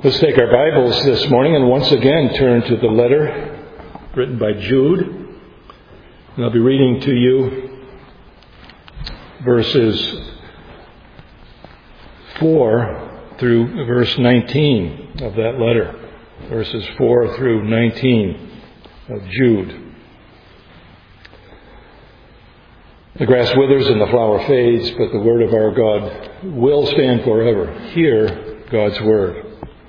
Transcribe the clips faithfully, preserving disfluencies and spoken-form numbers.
Let's take our Bibles this morning and once again turn to the letter written by Jude. And I'll be reading to you verses four through verse nineteen of that letter. Verses four through nineteen of Jude. The grass withers and the flower fades, but the word of our God will stand forever. Hear God's word.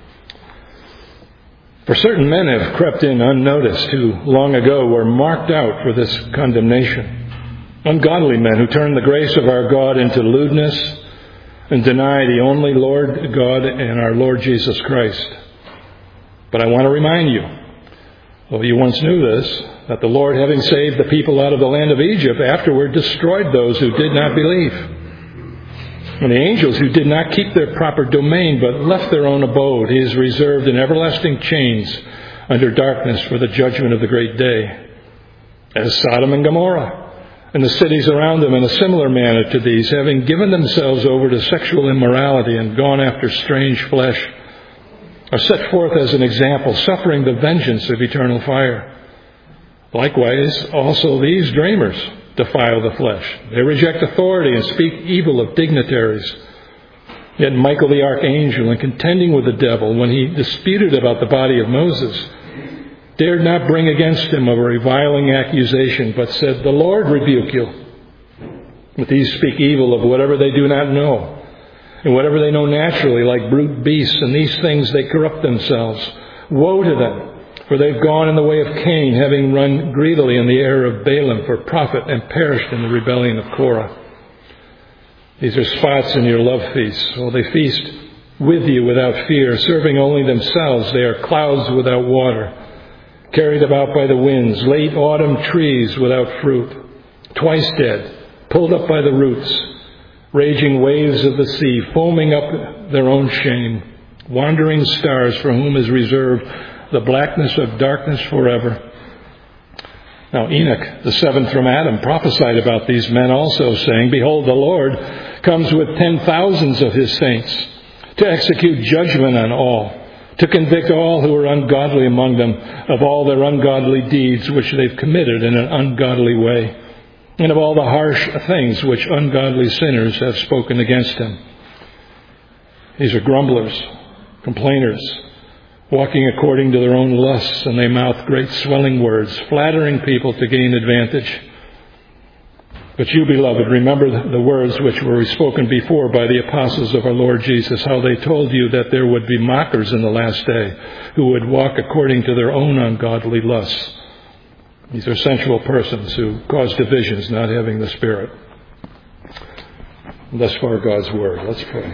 For certain men have crept in unnoticed who long ago were marked out for this condemnation. Ungodly men who turn the grace of our God into lewdness and deny the only Lord God and our Lord Jesus Christ. But I want to remind you, though you once knew this, that the Lord, having saved the people out of the land of Egypt, afterward destroyed those who did not believe. And the angels who did not keep their proper domain, but left their own abode, he is reserved in everlasting chains under darkness for the judgment of the great day. As Sodom and Gomorrah, and the cities around them in a similar manner to these, having given themselves over to sexual immorality and gone after strange flesh, are set forth as an example, suffering the vengeance of eternal fire. Likewise, also these dreamers defile the flesh. They reject authority and speak evil of dignitaries. Yet Michael the archangel, in contending with the devil when he disputed about the body of Moses, dared not bring against him a reviling accusation, but said, "The Lord rebuke you." But these speak evil of whatever they do not know, and whatever they know naturally, like brute beasts, and these things they corrupt themselves. Woe to them! For they've gone in the way of Cain, having run greedily in the error of Balaam for profit, and perished in the rebellion of Korah. These are spots in your love feasts. While they feast with you without fear, serving only themselves, they are clouds without water, carried about by the winds, late autumn trees without fruit, twice dead, pulled up by the roots, raging waves of the sea, foaming up their own shame, wandering stars for whom is reserved the blackness of darkness forever. Now Enoch, the seventh from Adam, prophesied about these men also, saying, "Behold, the Lord comes with ten thousands of his saints to execute judgment on all, to convict all who are ungodly among them of all their ungodly deeds which they've committed in an ungodly way, and of all the harsh things which ungodly sinners have spoken against him." These are grumblers, complainers, walking according to their own lusts, and they mouth great swelling words, flattering people to gain advantage. But you, beloved, remember the words which were spoken before by the apostles of our Lord Jesus, how they told you that there would be mockers in the last day, who would walk according to their own ungodly lusts. These are sensual persons who cause divisions, not having the Spirit. Thus far, God's Word. Let's pray.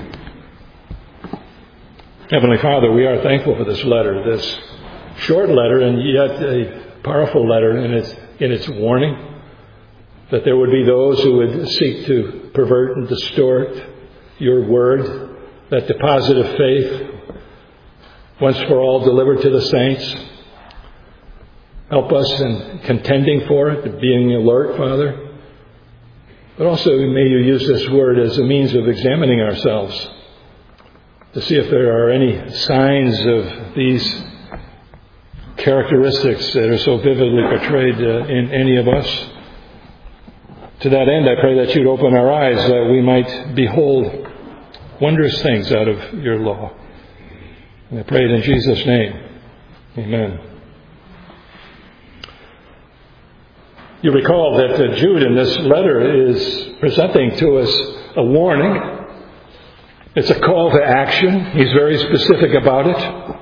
Heavenly Father, we are thankful for this letter, this short letter and yet a powerful letter in its, in its warning that there would be those who would seek to pervert and distort your word, that deposit of faith, once for all delivered to the saints. Help us in contending for it, being alert, Father. But also may you use this word as a means of examining ourselves, to see if there are any signs of these characteristics that are so vividly portrayed uh, in any of us. To that end, I pray that you'd open our eyes that we might behold wondrous things out of your law. And I pray it in Jesus' name. Amen. You recall that uh, Jude in this letter is presenting to us a warning. It's a call to action. He's very specific about it.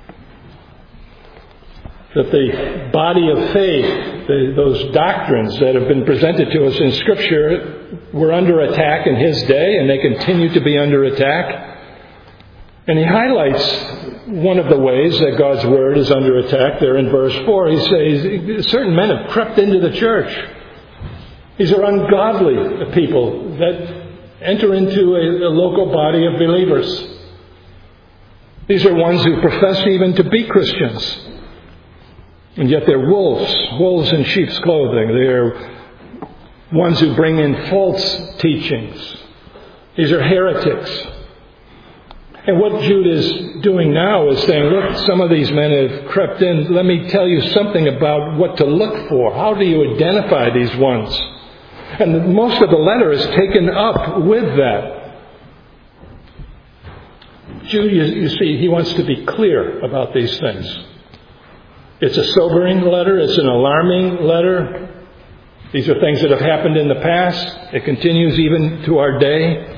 That the body of faith, the, those doctrines that have been presented to us in Scripture, were under attack in his day, and they continue to be under attack. And he highlights one of the ways that God's Word is under attack there in verse four. He says, certain men have crept into the church. These are ungodly people that enter into a, a local body of believers. These are ones who profess even to be Christians. And yet they're wolves, wolves in sheep's clothing. They're ones who bring in false teachings. These are heretics. And what Jude is doing now is saying, look, some of these men have crept in. Let me tell you something about what to look for. How do you identify these ones? And most of the letter is taken up with that. Jude, you, you see, he wants to be clear about these things. It's a sobering letter. It's an alarming letter. These are things that have happened in the past. It continues even to our day.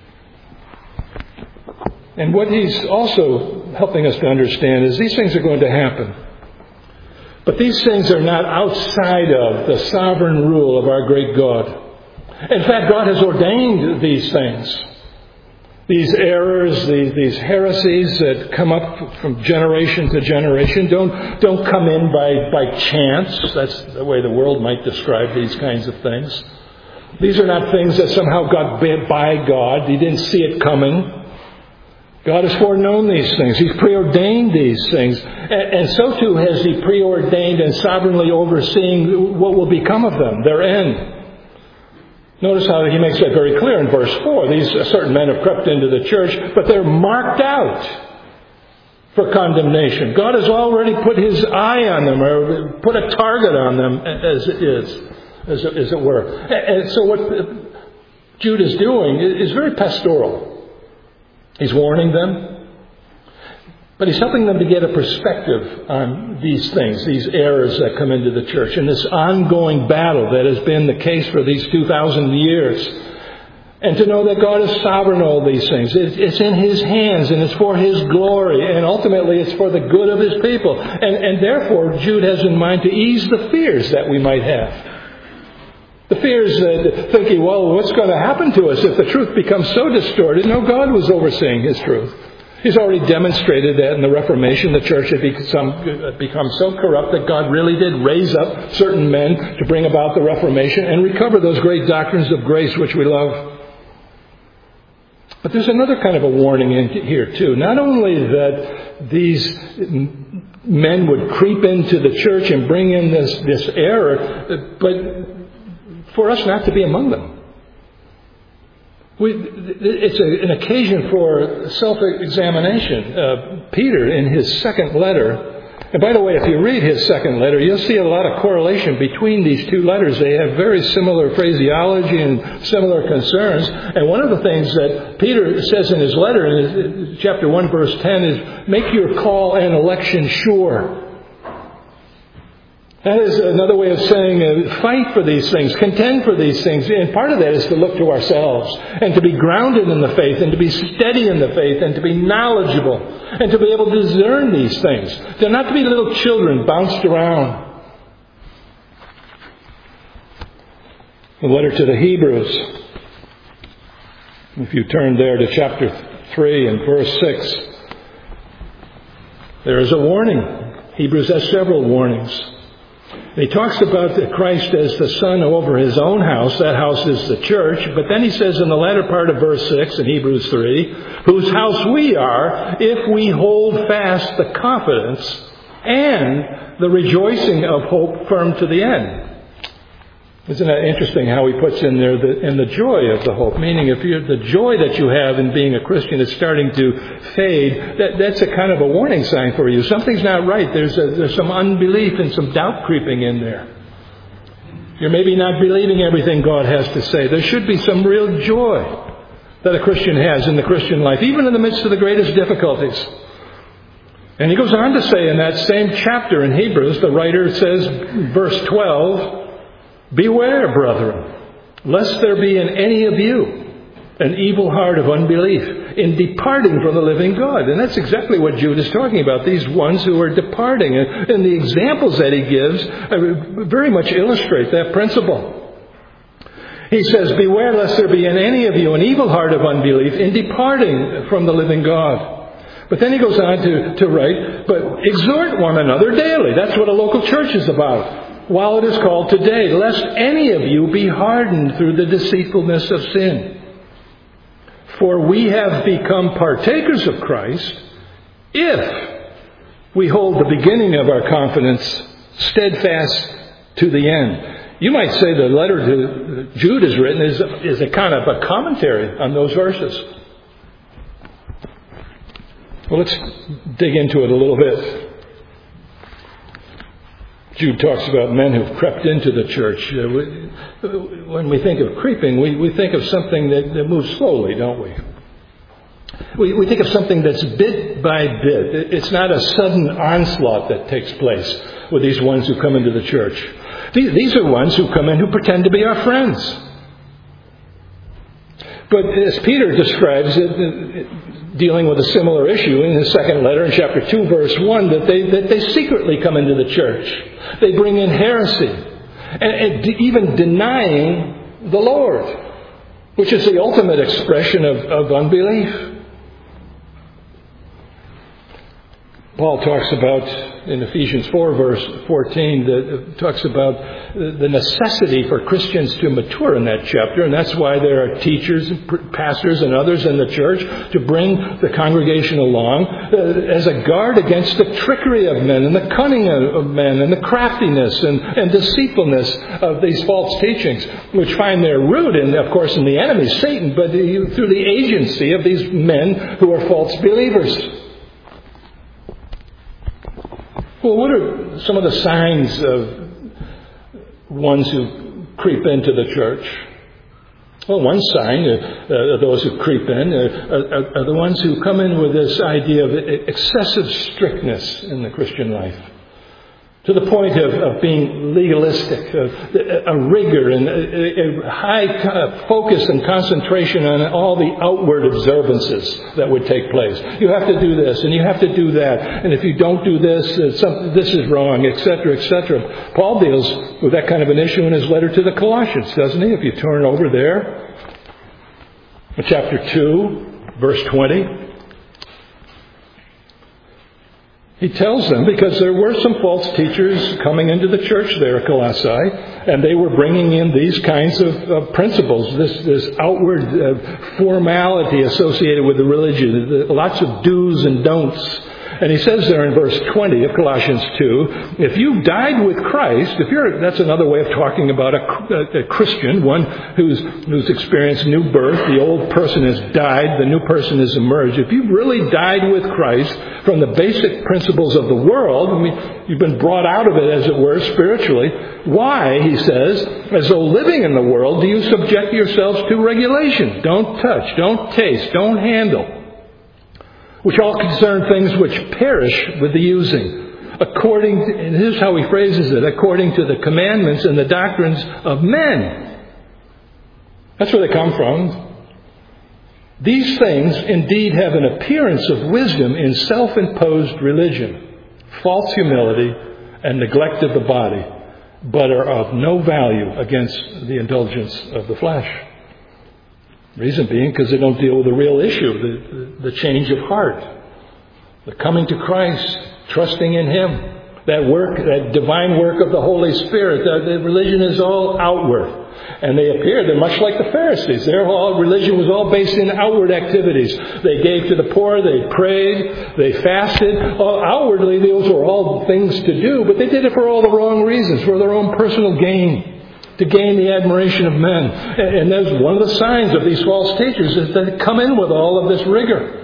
And what he's also helping us to understand is these things are going to happen. But these things are not outside of the sovereign rule of our great God. In fact, God has ordained these things. These errors, these, these heresies that come up from generation to generation don't, don't come in by, by chance. That's the way the world might describe these kinds of things. These are not things that somehow got by God. He didn't see it coming. God has foreknown these things. He's preordained these things. And, and so too has He preordained and sovereignly overseeing what will become of them, their end. Notice how He makes that very clear in verse four. These certain men have crept into the church, but they're marked out for condemnation. God has already put His eye on them, or put a target on them, as it is, as it, as it were. And so what Jude is doing is very pastoral. He's warning them, but he's helping them to get a perspective on these things, these errors that come into the church, and this ongoing battle that has been the case for these two thousand years. And to know that God is sovereign all these things. It's in His hands, and it's for His glory, and ultimately it's for the good of His people. And, and therefore, Jude has in mind to ease the fears that we might have. The fears that thinking, well, what's going to happen to us if the truth becomes so distorted? No, God was overseeing His truth. He's already demonstrated that in the Reformation. The church had become, become so corrupt that God really did raise up certain men to bring about the Reformation and recover those great doctrines of grace which we love. But there's another kind of a warning in here too. Not only that these men would creep into the church and bring in this, this error, but for us not to be among them. We, it's a, an occasion for self-examination. Uh, Peter, in his second letter, and by the way, if you read his second letter, you'll see a lot of correlation between these two letters. They have very similar phraseology and similar concerns. And one of the things that Peter says in his letter, in chapter one, verse ten, is make your call and election sure. That is another way of saying uh, fight for these things, contend for these things. And part of that is to look to ourselves and to be grounded in the faith and to be steady in the faith and to be knowledgeable and to be able to discern these things. To not to be little children bounced around. The letter to the Hebrews, if you turn there to chapter three and verse six, there is a warning. Hebrews has several warnings. He talks about Christ as the Son over His own house. That house is the church. But then he says in the latter part of verse six in Hebrews three, whose house we are if we hold fast the confidence and the rejoicing of hope firm to the end. Isn't that interesting how he puts in there the, in the joy of the hope? Meaning if you're, the joy that you have in being a Christian is starting to fade, that, that's a kind of a warning sign for you. Something's not right. There's, a, there's some unbelief and some doubt creeping in there. You're maybe not believing everything God has to say. There should be some real joy that a Christian has in the Christian life, even in the midst of the greatest difficulties. And he goes on to say in that same chapter in Hebrews, the writer says, verse twelve, beware, brethren, lest there be in any of you an evil heart of unbelief in departing from the living God. And that's exactly what Jude is talking about, these ones who are departing. And the examples that he gives very much illustrate that principle. He says, beware lest there be in any of you an evil heart of unbelief in departing from the living God. But then he goes on to, to write, but exhort one another daily. That's what a local church is about. While it is called today, lest any of you be hardened through the deceitfulness of sin. For we have become partakers of Christ if we hold the beginning of our confidence steadfast to the end. You might say the letter to Jude is written is, is a kind of a commentary on those verses. Well, let's dig into it a little bit. Jude talks about men who've crept into the church. Uh, we, when we think of creeping, we, we think of something that, that moves slowly, don't we? we? We think of something that's bit by bit. It's not a sudden onslaught that takes place with these ones who come into the church. These, these are ones who come in who pretend to be our friends. But as Peter describes it, dealing with a similar issue in his second letter in chapter two, verse one, that they, that they secretly come into the church. They bring in heresy, and, and even denying the Lord, which is the ultimate expression of, of unbelief. Paul talks about, in Ephesians four, verse fourteen, that talks about the necessity for Christians to mature in that chapter, and that's why there are teachers, pastors, and others in the church to bring the congregation along as a guard against the trickery of men and the cunning of men and the craftiness and, and deceitfulness of these false teachings, which find their root in, of course, in the enemy, Satan, but through the agency of these men who are false believers. Well, what are some of the signs of ones who creep into the church? Well, one sign uh, of those who creep in uh, are, are the ones who come in with this idea of excessive strictness in the Christian life, to the point of, of being legalistic, a, a rigor and a, a high focus and concentration on all the outward observances that would take place. You have to do this and you have to do that, and if you don't do this, uh, some, this is wrong, et cetera, et cetera. Paul deals with that kind of an issue in his letter to the Colossians, doesn't he? If you turn over there, in chapter two, verse twenty. He tells them, because there were some false teachers coming into the church there at Colossae, and they were bringing in these kinds of, of principles, this, this outward uh, formality associated with the religion, the, lots of do's and don'ts. And he says there in verse twenty of Colossians two, if you've died with Christ, if you're, that's another way of talking about a, a, a Christian, one who's, who's experienced new birth, the old person has died, the new person has emerged. If you've really died with Christ from the basic principles of the world, I mean, you've been brought out of it, as it were, spiritually, why, he says, as though living in the world, do you subject yourselves to regulation? Don't touch, don't taste, don't handle, which all concern things which perish with the using, according to, and here's how he phrases it, according to the commandments and the doctrines of men. That's where they come from. These things indeed have an appearance of wisdom in self-imposed religion, false humility, and neglect of the body, but are of no value against the indulgence of the flesh. Reason being, because they don't deal with the real issue, the, the, the change of heart, the coming to Christ, trusting in Him, that work, that divine work of the Holy Spirit. The, the religion is all outward, and they appear, they're much like the Pharisees. Their all religion was all based in outward activities. They gave to the poor, they prayed, they fasted. All, outwardly, those were all things to do, but they did it for all the wrong reasons, for their own personal gain, to gain the admiration of men. And that's one of the signs of these false teachers, is that they come in with all of this rigor.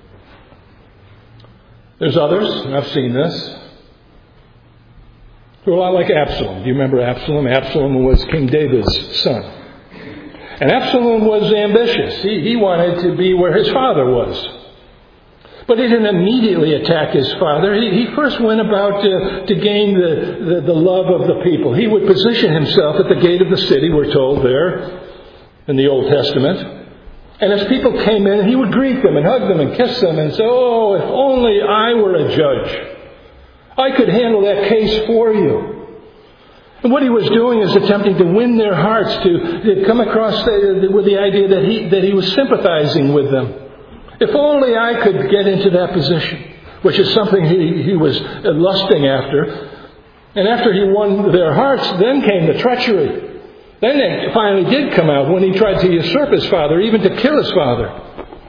There's others, and I've seen this, who are a lot like Absalom. Do you remember Absalom? Absalom was King David's son. And Absalom was ambitious. He, he wanted to be where his father was. But he didn't immediately attack his father. He, he first went about to, to gain the, the, the love of the people. He would position himself at the gate of the city, we're told there in the Old Testament. And as people came in, he would greet them and hug them and kiss them and say, oh, if only I were a judge. I could handle that case for you. And what he was doing is attempting to win their hearts, to, to come across the, with the idea that he, that he was sympathizing with them. If only I could get into that position, which is something he, he was lusting after. And after he won their hearts, then came the treachery. Then it finally did come out when he tried to usurp his father, even to kill his father.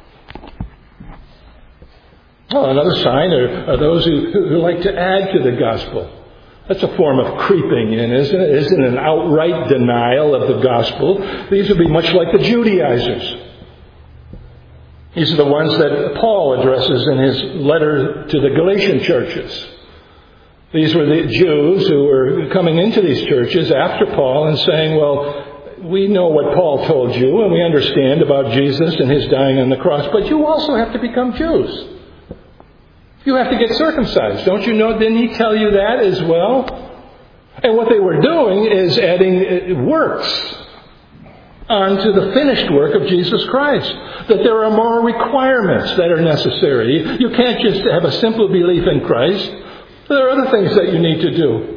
Well, another sign are, are those who, who like to add to the gospel. That's a form of creeping in, isn't it? Isn't an outright denial of the gospel. These would be much like the Judaizers. These are the ones that Paul addresses in his letter to the Galatian churches. These were the Jews who were coming into these churches after Paul and saying, well, we know what Paul told you and we understand about Jesus and his dying on the cross, but you also have to become Jews. You have to get circumcised. Don't you know? Didn't he tell you that as well? And what they were doing is adding works onto the finished work of Jesus Christ. That there are more requirements that are necessary. You can't just have a simple belief in Christ. There are other things that you need to do.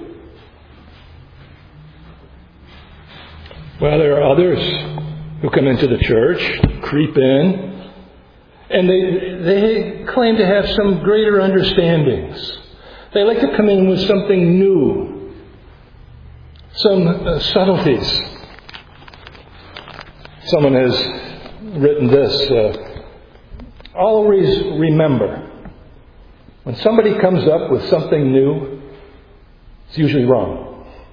Well, there are others who come into the church, creep in, and they they claim to have some greater understandings. They like to come in with something new, some uh, subtleties. Someone has written this, uh, always remember, when somebody comes up with something new, it's usually wrong.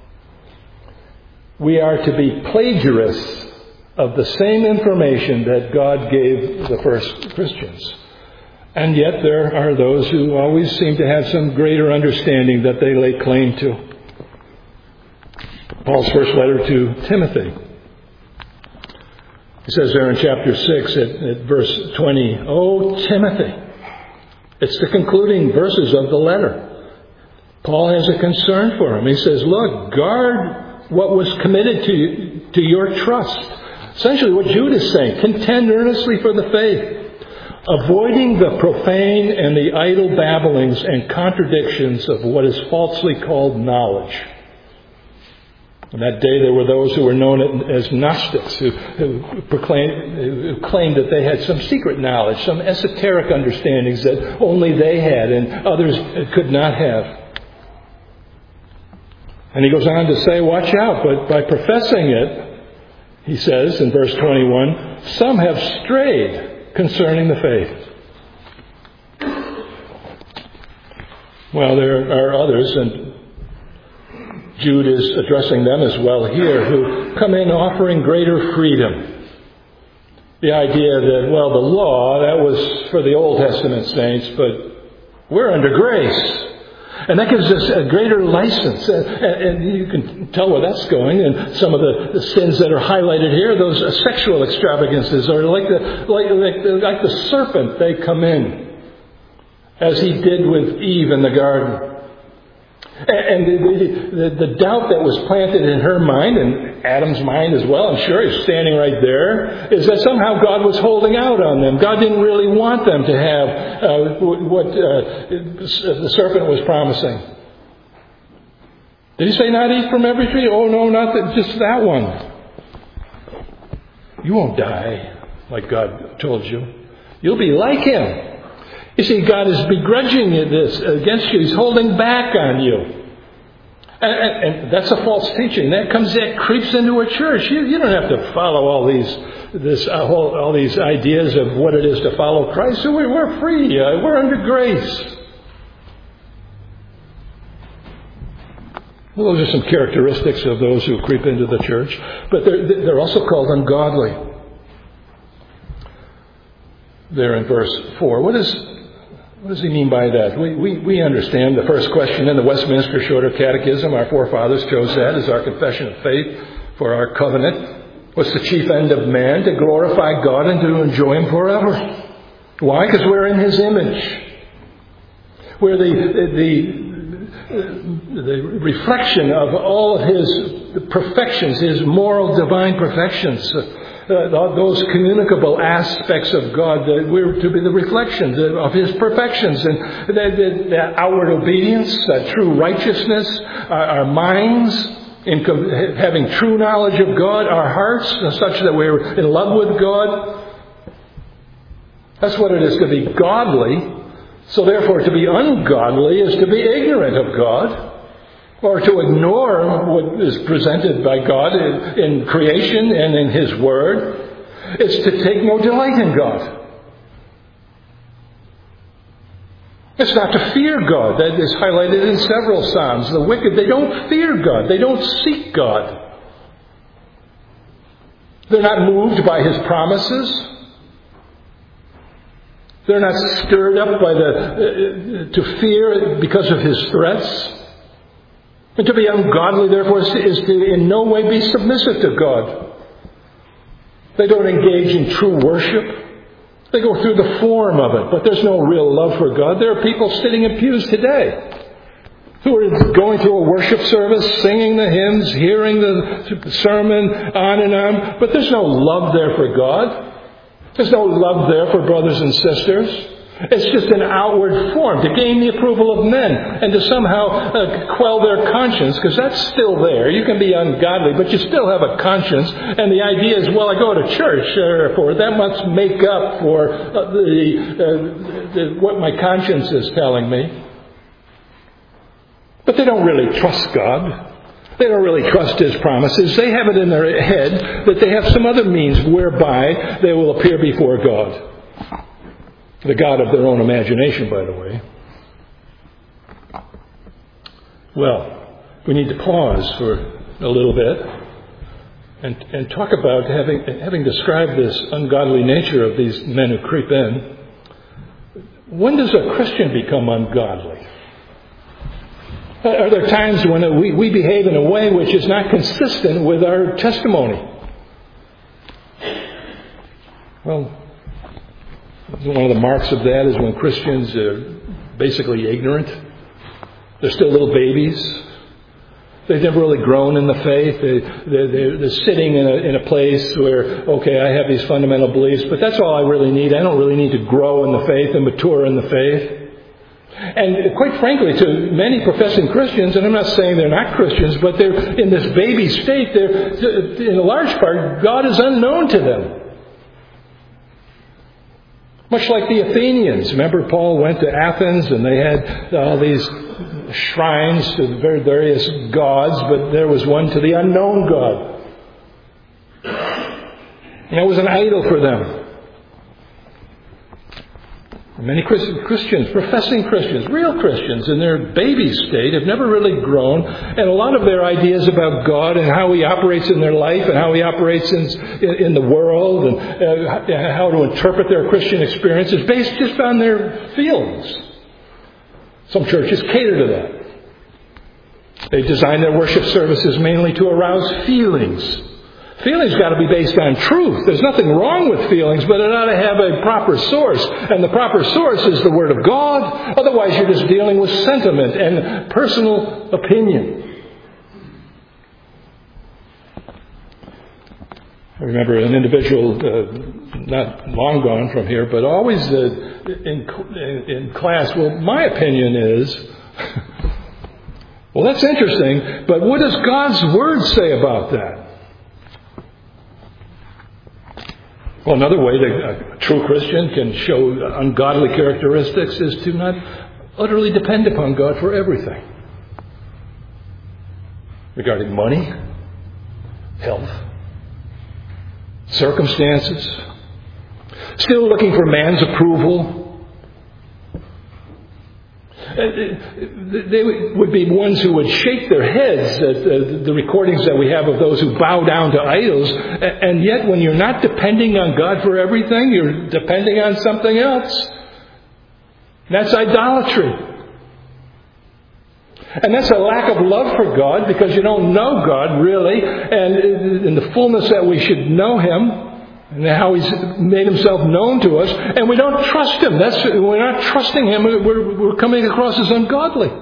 We are to be plagiarists of the same information that God gave the first Christians. And yet there are those who always seem to have some greater understanding that they lay claim to. Paul's first letter to Timothy. He says there in chapter six at, at verse twenty, "O Timothy," it's the concluding verses of the letter. Paul has a concern for him. He says, look, guard what was committed to you, to your trust. Essentially what Jude is saying, contend earnestly for the faith, avoiding the profane and the idle babblings and contradictions of what is falsely called knowledge. In that day there were those who were known as Gnostics, who, who, proclaimed, who claimed that they had some secret knowledge, some esoteric understandings that only they had and others could not have. And he goes on to say, watch out, but by professing it, he says in verse twenty-one, some have strayed concerning the faith. Well, there are others, and Jude is addressing them as well here, who come in offering greater freedom. The idea that, well, the law, that was for the Old Testament saints, but we're under grace. And that gives us a greater license. And, and you can tell where that's going. And some of the, the sins that are highlighted here, those uh, sexual extravagances, are like the, like, like, the, like the serpent. They come in, as he did with Eve in the garden. And the, the, the doubt that was planted in her mind, and Adam's mind as well, I'm sure he's standing right there, is that somehow God was holding out on them. God didn't really want them to have uh, what uh, the serpent was promising. Did he say not eat from every tree? Oh no, not that, just that one. You won't die like God told you. You'll be like him. You see, God is begrudging this against you. He's holding back on you. And, and, and that's a false teaching. That comes, that creeps into a church. You, you don't have to follow all these, this, uh, whole, all these ideas of what it is to follow Christ. So we're, we're free. Uh, we're under grace. Well, those are some characteristics of those who creep into the church. But they're, they're also called ungodly. There in verse four. What is... What does he mean by that? We, we, we understand the first question in the Westminster Shorter Catechism. Our forefathers chose that as our confession of faith for our covenant. What's the chief end of man? To glorify God and to enjoy him forever. Why? Because we're in his image. We're the, the, the reflection of all of his perfections, his moral divine perfections. Uh, those communicable aspects of God, that we're to be the reflections of his perfections, and that, that, that outward obedience, that true righteousness, our, our minds in com- having true knowledge of God, our hearts such that we're in love with God. That's what it is to be godly. So therefore, to be ungodly is to be ignorant of God, or to ignore what is presented by God in, in creation and in his word. It's to take no delight in God. It's not to fear God. That is highlighted in several Psalms. The wicked, they don't fear God. They don't seek God. They're not moved by his promises. They're not stirred up by the uh, to fear because of his threats. And to be ungodly, therefore, is to in no way be submissive to God. They don't engage in true worship. They go through the form of it, but there's no real love for God. There are people sitting in pews today who are going through a worship service, singing the hymns, hearing the sermon, on and on, but there's no love there for God. There's no love there for brothers and sisters. It's just an outward form to gain the approval of men and to somehow uh, quell their conscience, because that's still there. You can be ungodly, but you still have a conscience. And the idea is, well, I go to church, therefore that must make up for uh, the, uh, the, what my conscience is telling me. But they don't really trust God. They don't really trust His promises. They have it in their head that they have some other means whereby they will appear before God. The God of their own imagination, by the way. Well, we need to pause for a little bit and, and talk about, having, having described this ungodly nature of these men who creep in, when does a Christian become ungodly? Are there times when we, we behave in a way which is not consistent with our testimony? Well, one of the marks of that is when Christians are basically ignorant. They're still little babies. They've never really grown in the faith. They, they're, they're sitting in a, in a place where, okay, I have these fundamental beliefs, but that's all I really need. I don't really need to grow in the faith and mature in the faith. And quite frankly, to many professing Christians, and I'm not saying they're not Christians, but they're in this baby state, they're, in a large part, God is unknown to them. Much like the Athenians. Remember, Paul went to Athens and they had all these shrines to very various gods, but there was one to the unknown God. And it was an idol for them. Many Christians, professing Christians, real Christians in their baby state have never really grown, and a lot of their ideas about God and how He operates in their life and how He operates in, in the world and uh, how to interpret their Christian experience is based just on their feelings. Some churches cater to that. They design their worship services mainly to arouse feelings. Feelings got to be based on truth. There's nothing wrong with feelings, but it ought to have a proper source. And the proper source is the Word of God. Otherwise, you're just dealing with sentiment and personal opinion. I remember an individual, uh, not long gone from here, but always uh, in, in class, well, my opinion is, well, that's interesting, but what does God's Word say about that? Well, another way that a true Christian can show ungodly characteristics is to not utterly depend upon God for everything. Regarding money, health, circumstances, still looking for man's approval. They would be ones who would shake their heads at the recordings that we have of those who bow down to idols. And yet when you're not depending on God for everything, you're depending on something else. That's idolatry. And that's a lack of love for God because you don't know God really. And in the fullness that we should know Him. And how He's made Himself known to us. And we don't trust Him. That's, we're not trusting Him. We're, we're coming across as ungodly.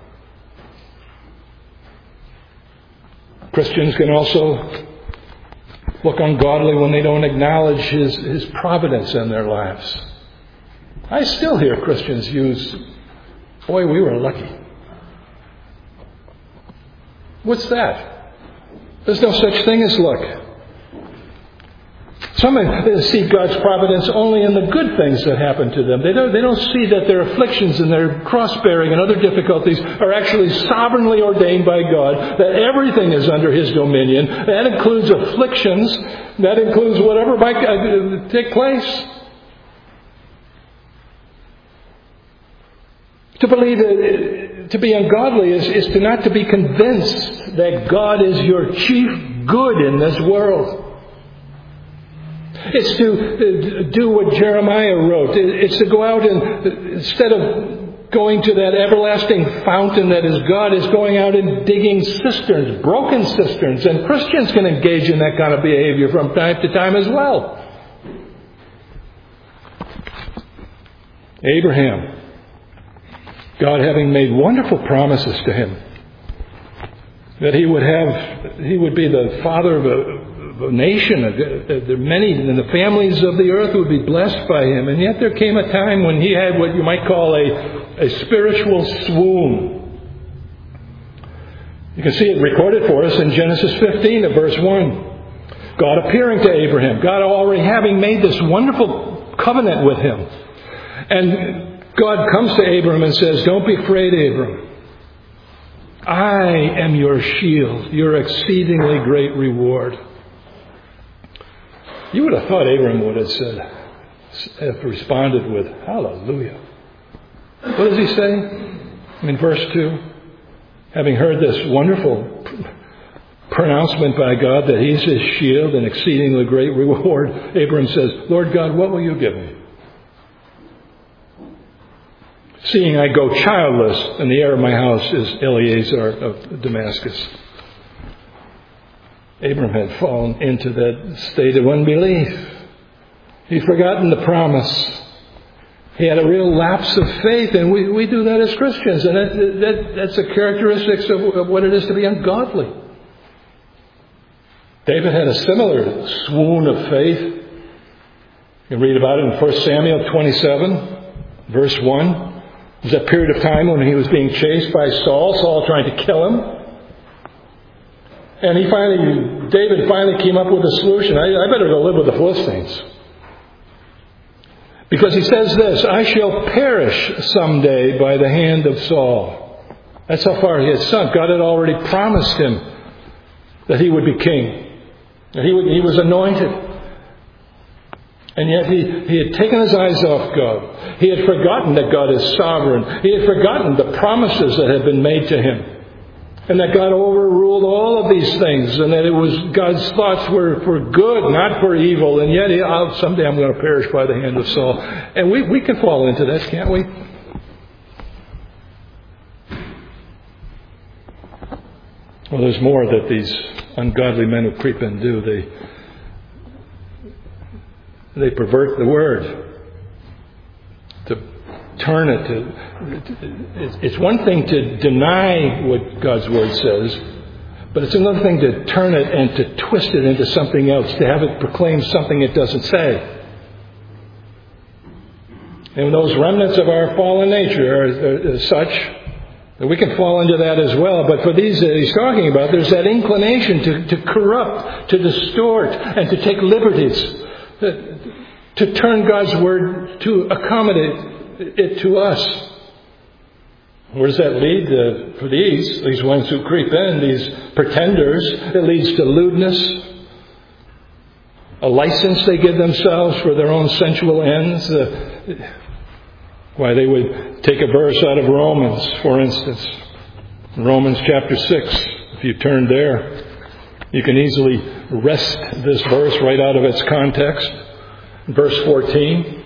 Christians can also look ungodly when they don't acknowledge His, His providence in their lives. I still hear Christians use, boy, we were lucky. What's that? There's no such thing as luck. Some see God's providence only in the good things that happen to them. They don't, they don't see that their afflictions and their cross-bearing and other difficulties are actually sovereignly ordained by God, that everything is under His dominion. That includes afflictions. That includes whatever might uh, take place. To believe that, to be ungodly is, is to not to be convinced that God is your chief good in this world. It's to do what Jeremiah wrote. It's to go out and, instead of going to that everlasting fountain that is God, is going out and digging cisterns, broken cisterns. And Christians can engage in that kind of behavior from time to time as well. Abraham, God having made wonderful promises to him, that he would have, he would be the father of a, of a nation, the many, and the families of the earth would be blessed by him. And yet there came a time when he had what you might call a, a spiritual swoon. You can see it recorded for us in Genesis fifteen, at verse one. God appearing to Abraham, God already having made this wonderful covenant with him. And God comes to Abraham and says, "Don't be afraid, Abram. I am your shield, your exceedingly great reward." You would have thought Abraham would have said, have responded with, "Hallelujah." What does he say? In verse two, having heard this wonderful pronouncement by God that he's his shield and exceedingly great reward, Abraham says, "Lord God, what will you give me? Seeing I go childless, and the heir of my house is Eliezer of Damascus." Abram had fallen into that state of unbelief. He'd forgotten the promise. He had a real lapse of faith, and we, we do that as Christians, and that, that, that's a characteristic of, of what it is to be ungodly. David had a similar swoon of faith. You can read about it in First Samuel twenty-seven, verse one. It was that period of time when he was being chased by Saul, Saul trying to kill him. And he finally, David finally came up with a solution. I, I better go live with the Philistines. Because he says this, "I shall perish someday by the hand of Saul." That's how far he had sunk. God had already promised him that he would be king. That he, would, he was anointed. And yet he, he had taken his eyes off God. He had forgotten that God is sovereign. He had forgotten the promises that had been made to him. And that God overruled all of these things. And that it was God's thoughts were for good, not for evil. And yet, he, oh, someday I'm going to perish by the hand of Saul. And we, we can fall into this, can't we? Well, there's more that these ungodly men who creep in do. They... They pervert the word, to turn it to... It's one thing to deny what God's word says, but it's another thing to turn it and to twist it into something else, to have it proclaim something it doesn't say. And those remnants of our fallen nature are, are such that we can fall into that as well. But for these that he's talking about, there's that inclination to, to corrupt, to distort, and to take liberties. To turn God's word to accommodate it to us. Where does that lead? Uh, for these, these ones who creep in, these pretenders, it leads to lewdness, a license they give themselves for their own sensual ends. Uh, why, they would take a verse out of Romans, for instance. Romans chapter six, if you turn there. You can easily wrest this verse right out of its context. Verse fourteen,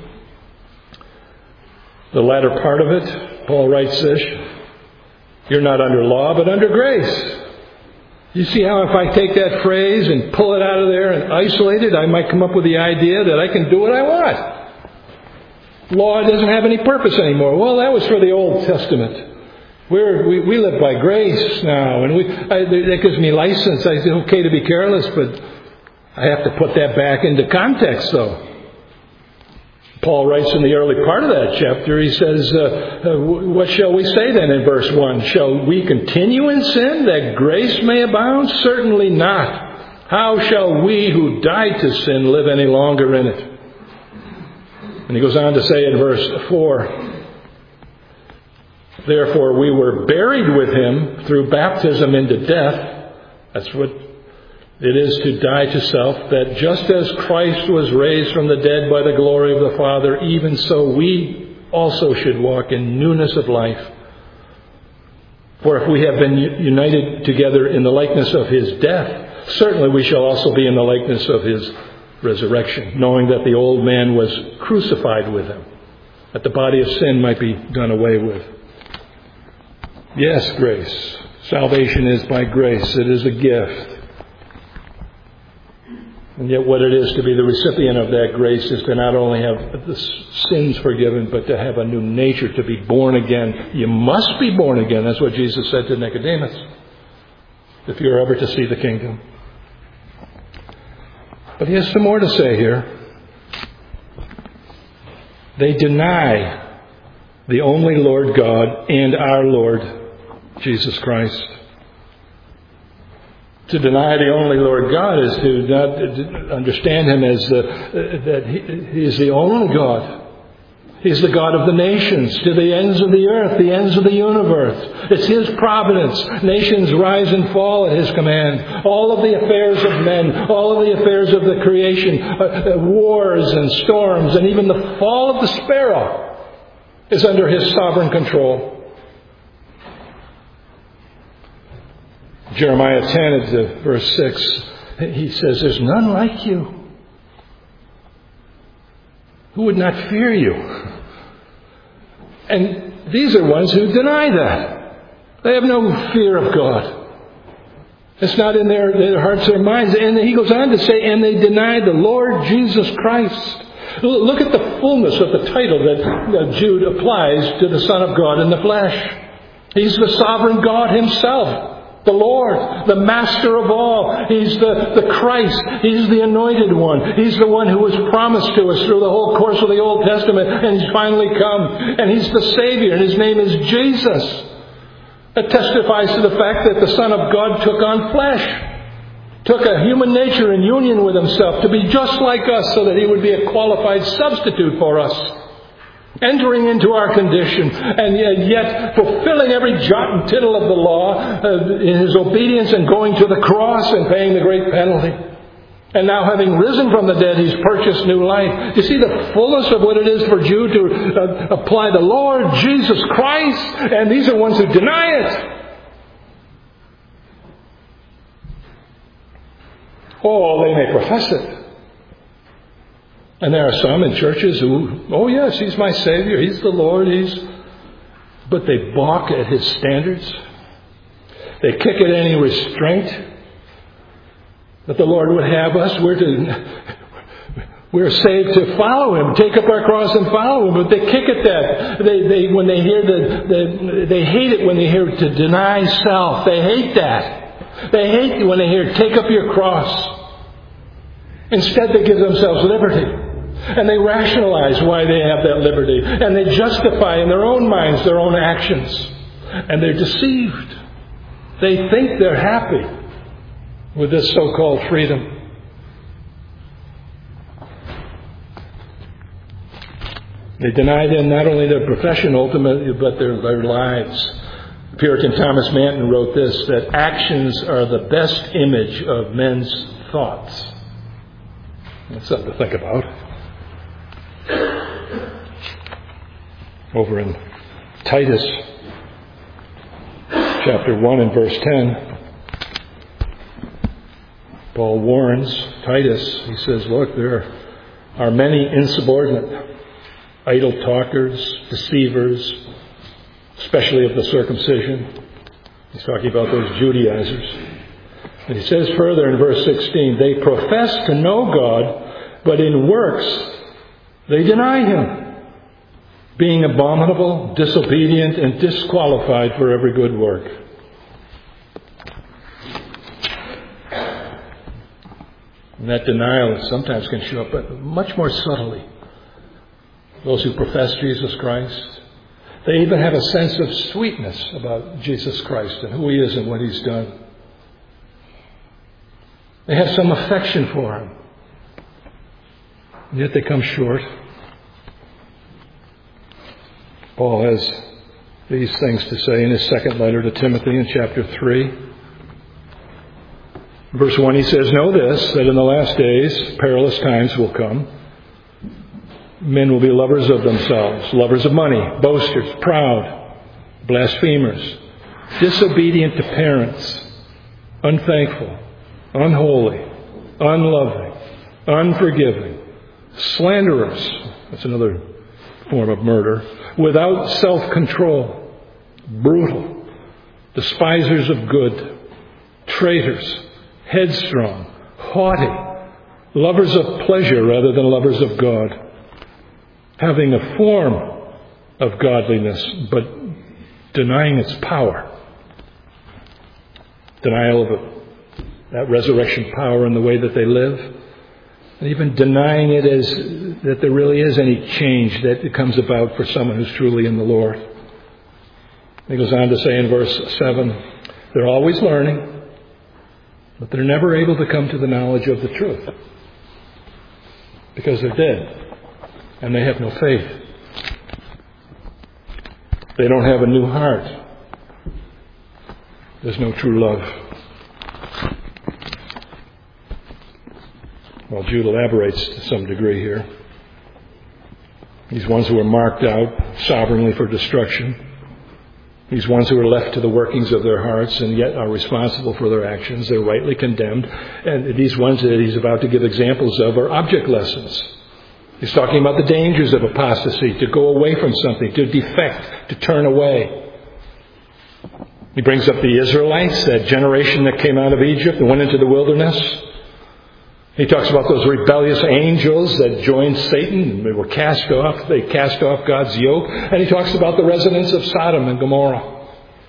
the latter part of it, Paul writes this, "You're not under law, but under grace." You see how if I take that phrase and pull it out of there and isolate it, I might come up with the idea that I can do what I want. Law doesn't have any purpose anymore. Well, that was for the Old Testament. We're, we we live by grace now, and we, I, that gives me license. I, it's okay to be careless, but I have to put that back into context, though. Paul writes in the early part of that chapter, he says, uh, uh, what shall we say then in verse one? Shall we continue in sin that grace may abound? Certainly not. How shall we who died to sin live any longer in it? And he goes on to say in verse four, therefore we were buried with him through baptism into death. That's what it is to die to self, that just as Christ was raised from the dead by the glory of the Father, even so we also should walk in newness of life. For if we have been united together in the likeness of his death, certainly we shall also be in the likeness of his resurrection, knowing that the old man was crucified with him, that the body of sin might be done away with. Yes, grace. Salvation is by grace. It is a gift. And yet what it is to be the recipient of that grace is to not only have the sins forgiven, but to have a new nature, to be born again. You must be born again. That's what Jesus said to Nicodemus, if you're ever to see the kingdom. But he has some more to say here. They deny the only Lord God and our Lord Jesus Christ. To deny the only Lord God is to not understand Him as the, that he, he is the only God. He's the God of the nations, to the ends of the earth, the ends of the universe. It's His providence. Nations rise and fall at His command. All of the affairs of men, all of the affairs of the creation, uh, uh, wars and storms, and even the fall of the sparrow is under His sovereign control. Jeremiah ten, verse six, he says, there's none like you. Who would not fear you? And these are ones who deny that. They have no fear of God. It's not in their, their hearts or minds. And he goes on to say, and they deny the Lord Jesus Christ. Look at the fullness of the title that Jude applies to the Son of God in the flesh. He's the sovereign God Himself. The Lord, the Master of all. He's the, the Christ. He's the Anointed One. He's the one who was promised to us through the whole course of the Old Testament, and He's finally come. And He's the Savior, and His name is Jesus. That testifies to the fact that the Son of God took on flesh, took a human nature in union with Himself to be just like us so that He would be a qualified substitute for us. Entering into our condition, and yet fulfilling every jot and tittle of the law uh, in His obedience and going to the cross and paying the great penalty. And now having risen from the dead, He's purchased new life. You see the fullness of what it is for Jude to uh, apply the Lord Jesus Christ, and these are ones who deny it. Oh, they may profess it. And there are some in churches who, oh yes, He's my Savior, He's the Lord, He's... But they balk at His standards. They kick at any restraint that the Lord would have us. We're to, we're saved to follow Him, take up our cross and follow Him. But they kick at that. They, they, when they hear the, the, they hate it when they hear to deny self. They hate that. They hate it when they hear take up your cross. Instead, they give themselves liberty. And they rationalize why they have that liberty. And they justify in their own minds their own actions. And they're deceived. They think they're happy with this so-called freedom. They deny them not only their profession ultimately, but their, their lives. Puritan Thomas Manton wrote this, that actions are the best image of men's thoughts. That's something to think about. Over in Titus chapter one and verse ten, Paul warns Titus. He says, look, there are many insubordinate, idle talkers, deceivers, especially of the circumcision. He's talking about those Judaizers. And he says further in verse sixteen, they profess to know God, but in works they deny Him, being abominable, disobedient, and disqualified for every good work. And that denial sometimes can show up much more subtly. Those who profess Jesus Christ, they even have a sense of sweetness about Jesus Christ and who He is and what He's done. They have some affection for Him. And yet they come short. Paul has these things to say in his second letter to Timothy in chapter three. Verse one, he says, know this, that in the last days perilous times will come. Men will be lovers of themselves, lovers of money, boasters, proud, blasphemers, disobedient to parents, unthankful, unholy, unloving, unforgiving, slanderous, that's another form of murder, without self-control, brutal, despisers of good, traitors, headstrong, haughty, lovers of pleasure rather than lovers of God, having a form of godliness but denying its power. Denial of it, that resurrection power in the way that they live, and even denying it as that there really is any change that comes about for someone who's truly in the Lord. He goes on to say in verse seven, they're always learning, but they're never able to come to the knowledge of the truth because they're dead and they have no faith. They don't have a new heart. There's no true love. Well, Jude elaborates to some degree here. These ones who are marked out sovereignly for destruction. These ones who are left to the workings of their hearts and yet are responsible for their actions. They're rightly condemned. And these ones that he's about to give examples of are object lessons. He's talking about the dangers of apostasy, to go away from something, to defect, to turn away. He brings up the Israelites, that generation that came out of Egypt and went into the wilderness. He talks about those rebellious angels that joined Satan. They were cast off. They cast off God's yoke. And he talks about the residents of Sodom and Gomorrah.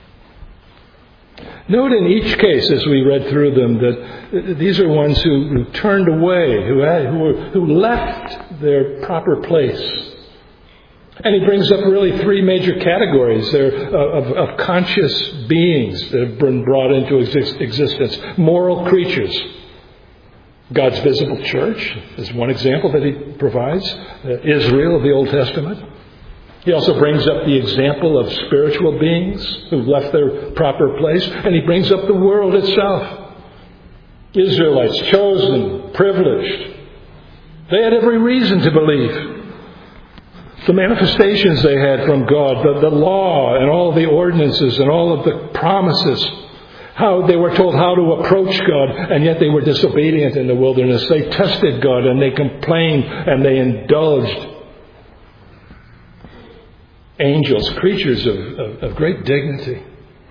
Note in each case, as we read through them, that these are ones who, who turned away, who, had, who, were, who left their proper place. And he brings up really three major categories there of, of conscious beings that have been brought into exist, existence. Moral creatures. God's visible church is one example that he provides. Uh, Israel of the Old Testament. He also brings up the example of spiritual beings who've left their proper place. And he brings up the world itself. Israelites, chosen, privileged. They had every reason to believe. The manifestations they had from God, the, the law and all the ordinances and all of the promises. How they were told how to approach God, and yet they were disobedient in the wilderness. They tested God and they complained and they indulged. Angels, creatures of, of, of great dignity.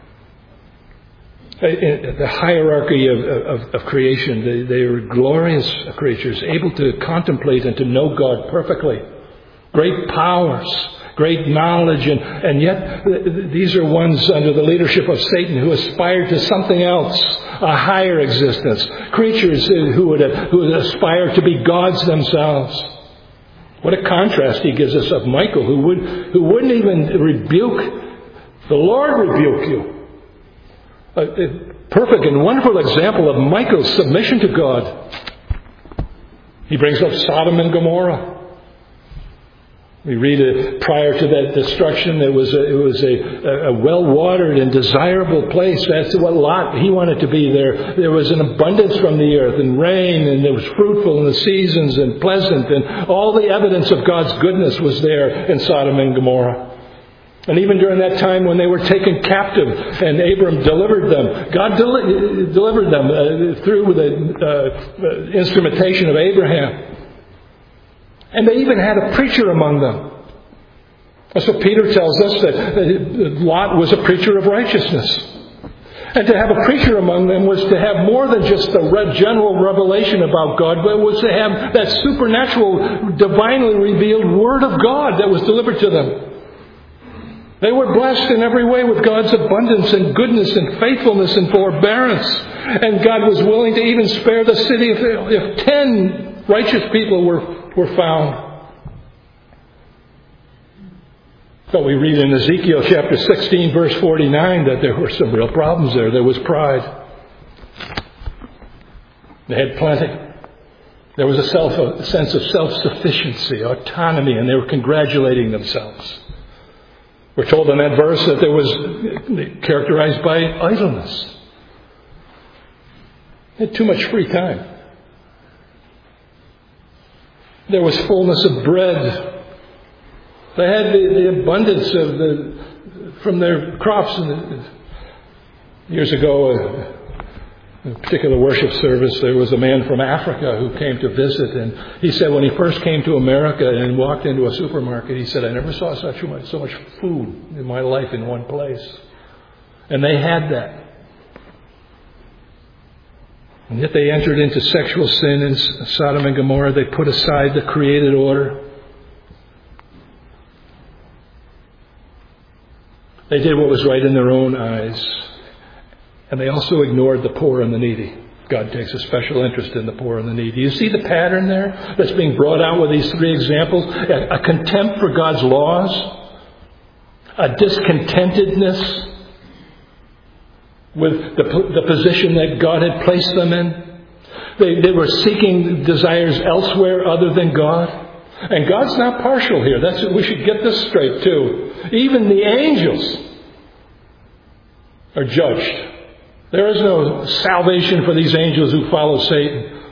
In the hierarchy of, of, of creation, they, they are glorious creatures, able to contemplate and to know God perfectly. Great powers. Great knowledge, and, and yet these are ones under the leadership of Satan who aspire to something else, a higher existence. Creatures who would, who would aspire to be gods themselves. What a contrast he gives us of Michael, who, would, who wouldn't even rebuke. The Lord rebuke you. A, a perfect and wonderful example of Michael's submission to God. He brings up Sodom and Gomorrah. We read it, prior to that destruction, it was a, it was a, a well-watered and desirable place. That's what Lot, he wanted to be there. There was an abundance from the earth and rain, and it was fruitful in the seasons and pleasant, and all the evidence of God's goodness was there in Sodom and Gomorrah. And even during that time when they were taken captive and Abram delivered them, God deli- delivered them uh, through the uh, instrumentation of Abraham. And they even had a preacher among them. That's what Peter tells us, that Lot was a preacher of righteousness. And to have a preacher among them was to have more than just a general revelation about God, but it was to have that supernatural, divinely revealed Word of God that was delivered to them. They were blessed in every way with God's abundance and goodness and faithfulness and forbearance. And God was willing to even spare the city if, if ten righteous people were were found. But we read in Ezekiel chapter sixteen, verse forty-nine, that there were some real problems there. There was pride. They had plenty. There was a, self, a sense of self-sufficiency, autonomy, and they were congratulating themselves. We're told in that verse that there was characterized by idleness. They had too much free time. There was fullness of bread. They had the, the abundance of the from their crops. Years ago, In a particular worship service, there was a man from Africa who came to visit, and he said when he first came to America and walked into a supermarket, he said, I never saw such much, so much food in my life in one place. And they had that. And yet they entered into sexual sin in Sodom and Gomorrah. They put aside the created order. They did what was right in their own eyes. And they also ignored the poor and the needy. God takes a special interest in the poor and the needy. Do you see the pattern there that's being brought out with these three examples? A, a contempt for God's laws. A discontentedness with the, the position that God had placed them in. They, they were seeking desires elsewhere other than God. And God's not partial here. That's we should get this straight too. Even the angels are judged. There is no salvation for these angels who follow Satan.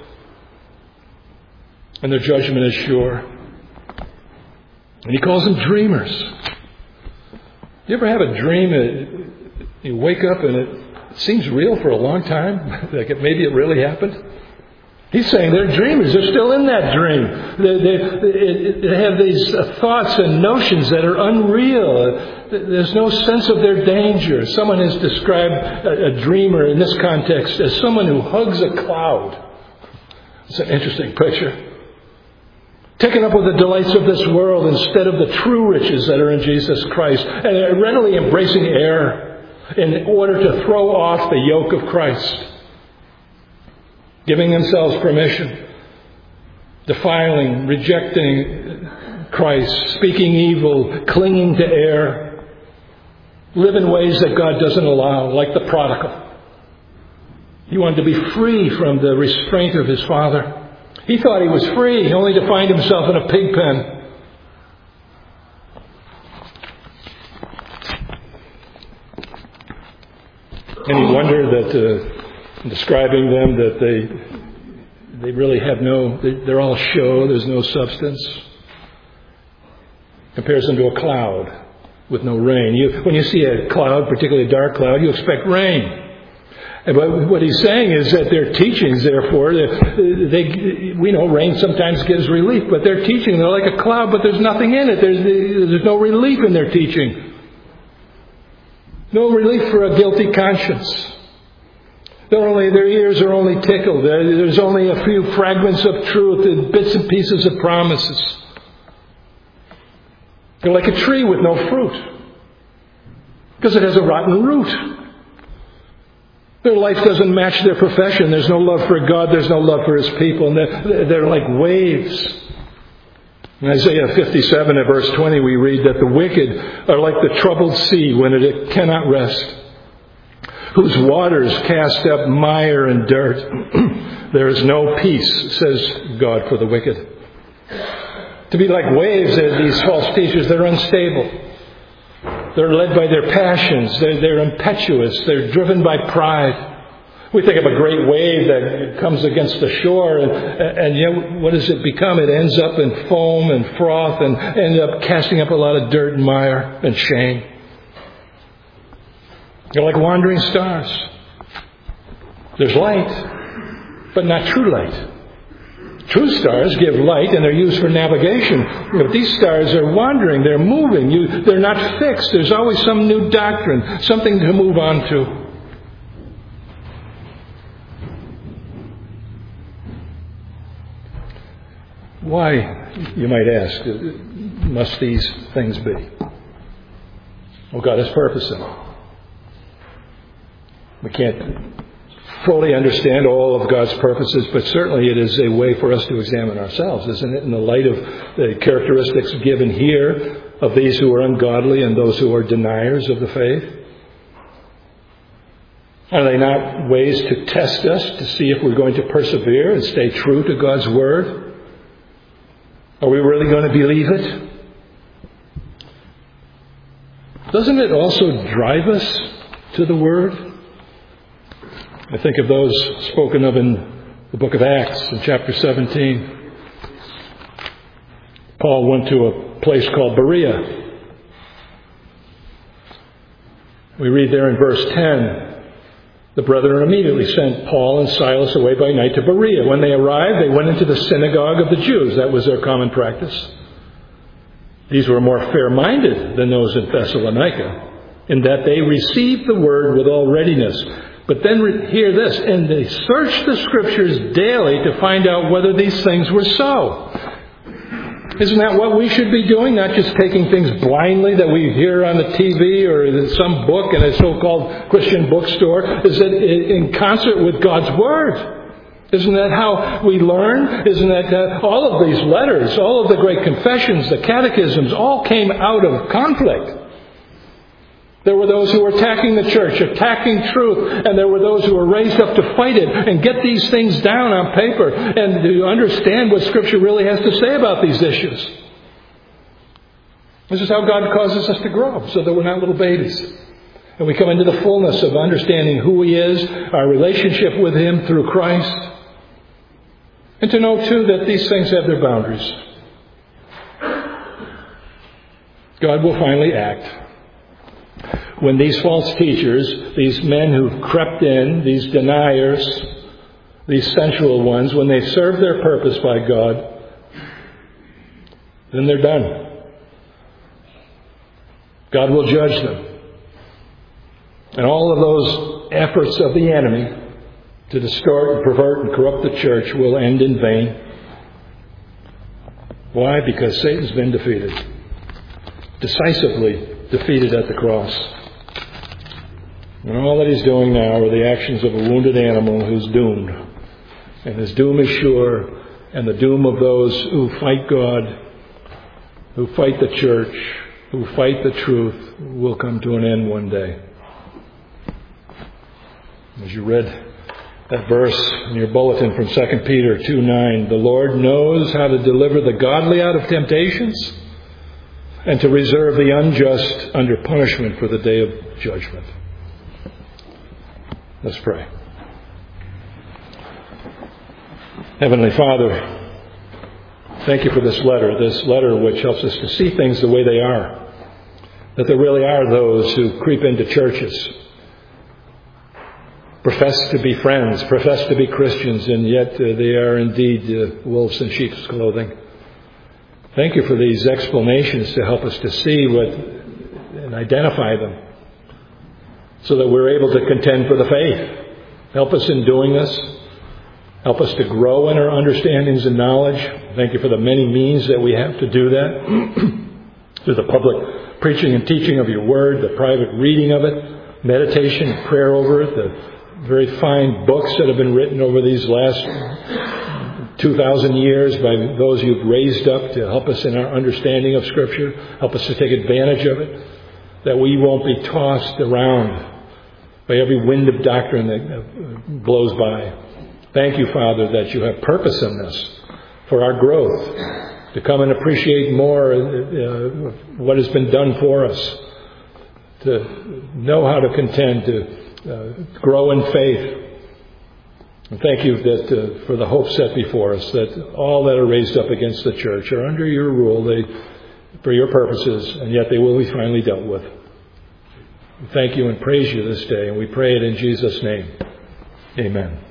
And their judgment is sure. And he calls them dreamers. You ever have a dream that you wake up and it seems real for a long time? Like it, maybe it really happened? He's saying they're dreamers. They're still in that dream. They, they, they have these thoughts and notions that are unreal. There's no sense of their danger. Someone has described a, a dreamer in this context as someone who hugs a cloud. It's an interesting picture. Taken up with the delights of this world instead of the true riches that are in Jesus Christ. And they're readily embracing error in order to throw off the yoke of Christ. Giving themselves permission, defiling, rejecting Christ, speaking evil, clinging to error, live in ways that God doesn't allow, like the prodigal. He wanted to be free from the restraint of his father. He thought he was free, only to find himself in a pig pen. Any wonder that uh, describing them that they they really have no, they're all show, there's no substance. Compares them to a cloud with no rain. You, when you see a cloud, particularly a dark cloud, you expect rain. And what, what he's saying is that their teachings, therefore, they, they, we know rain sometimes gives relief, but their teaching, they're like a cloud, but there's nothing in it. There's, there's no relief in their teaching. No relief for a guilty conscience. They're only, their ears are only tickled. There's only a few fragments of truth and bits and pieces of promises. They're like a tree with no fruit because it has a rotten root. Their life doesn't match their profession. There's no love for God. There's no love for His people. And they're, they're like waves. In Isaiah fifty-seven at verse twenty we read that the wicked are like the troubled sea when it cannot rest, whose waters cast up mire and dirt. There is no peace, says God, for the wicked. To be like waves, these false teachers, they're unstable. They're led by their passions. They're, they're impetuous. They're driven by pride. We think of a great wave that comes against the shore, and, and yet what does it become? It ends up in foam and froth and ends up casting up a lot of dirt and mire and shame. They're like wandering stars. There's light, but not true light. True stars give light and they're used for navigation. But these stars are wandering. They're moving. You, they're not fixed. There's always some new doctrine, something to move on to. Why, you might ask, must these things be? Well, God has purpose in them. We can't fully understand all of God's purposes, but certainly it is a way for us to examine ourselves, isn't it? In the light of the characteristics given here of these who are ungodly and those who are deniers of the faith. Are they not ways to test us to see if we're going to persevere and stay true to God's Word? Are we really going to believe it? Doesn't it also drive us to the Word? I think of those spoken of in the book of Acts in chapter seventeen. Paul went to a place called Berea. We read there in verse ten The brethren immediately sent Paul and Silas away by night to Berea. When they arrived, they went into the synagogue of the Jews. That was their common practice. These were more fair-minded than those in Thessalonica, in that they received the word with all readiness. But then re- hear this, and they searched the Scriptures daily to find out whether these things were so. Isn't that what we should be doing? Not just taking things blindly that we hear on the T V or in some book in a so-called Christian bookstore. Is it in concert with God's Word? Isn't that how we learn? Isn't that uh, all of these letters, all of the great confessions, the catechisms, all came out of conflict? There were those who were attacking the church, attacking truth, and there were those who were raised up to fight it and get these things down on paper and to understand what Scripture really has to say about these issues. This is how God causes us to grow, so that we're not little babies. And we come into the fullness of understanding who He is, our relationship with Him through Christ, and to know, too, that these things have their boundaries. God will finally act. When these false teachers, these men who've crept in, these deniers, these sensual ones, when they serve their purpose by God, then they're done. God will judge them. And all of those efforts of the enemy to distort and pervert and corrupt the church will end in vain. Why? Because Satan's been defeated. Decisively defeated at the cross. And all that he's doing now are the actions of a wounded animal who's doomed. And his doom is sure, and the doom of those who fight God, who fight the church, who fight the truth, will come to an end one day. As you read that verse in your bulletin from Second Peter two nine, the Lord knows how to deliver the godly out of temptations and to reserve the unjust under punishment for the day of judgment. Let's pray. Heavenly Father, thank you for this letter, this letter which helps us to see things the way they are. That there really are those who creep into churches, profess to be friends, profess to be Christians, and yet uh, they are indeed uh, wolves in sheep's clothing. Thank you for these explanations to help us to see what and identify them, so that we're able to contend for the faith. Help us in doing this. Help us to grow in our understandings and knowledge. Thank you for the many means that we have to do that. Through the public preaching and teaching of your word, the private reading of it, meditation and prayer over it, the very fine books that have been written over these last two thousand years by those you've raised up to help us in our understanding of Scripture. Help us to take advantage of it, that we won't be tossed around by every wind of doctrine that blows by. Thank you, Father, that you have purpose in this for our growth, to come and appreciate more uh, what has been done for us, to know how to contend, to uh, grow in faith. And thank you that uh, for the hope set before us, that all that are raised up against the church are under your rule, they, for your purposes, and yet they will be finally dealt with. We thank you and praise you this day, and we pray it in Jesus' name. Amen.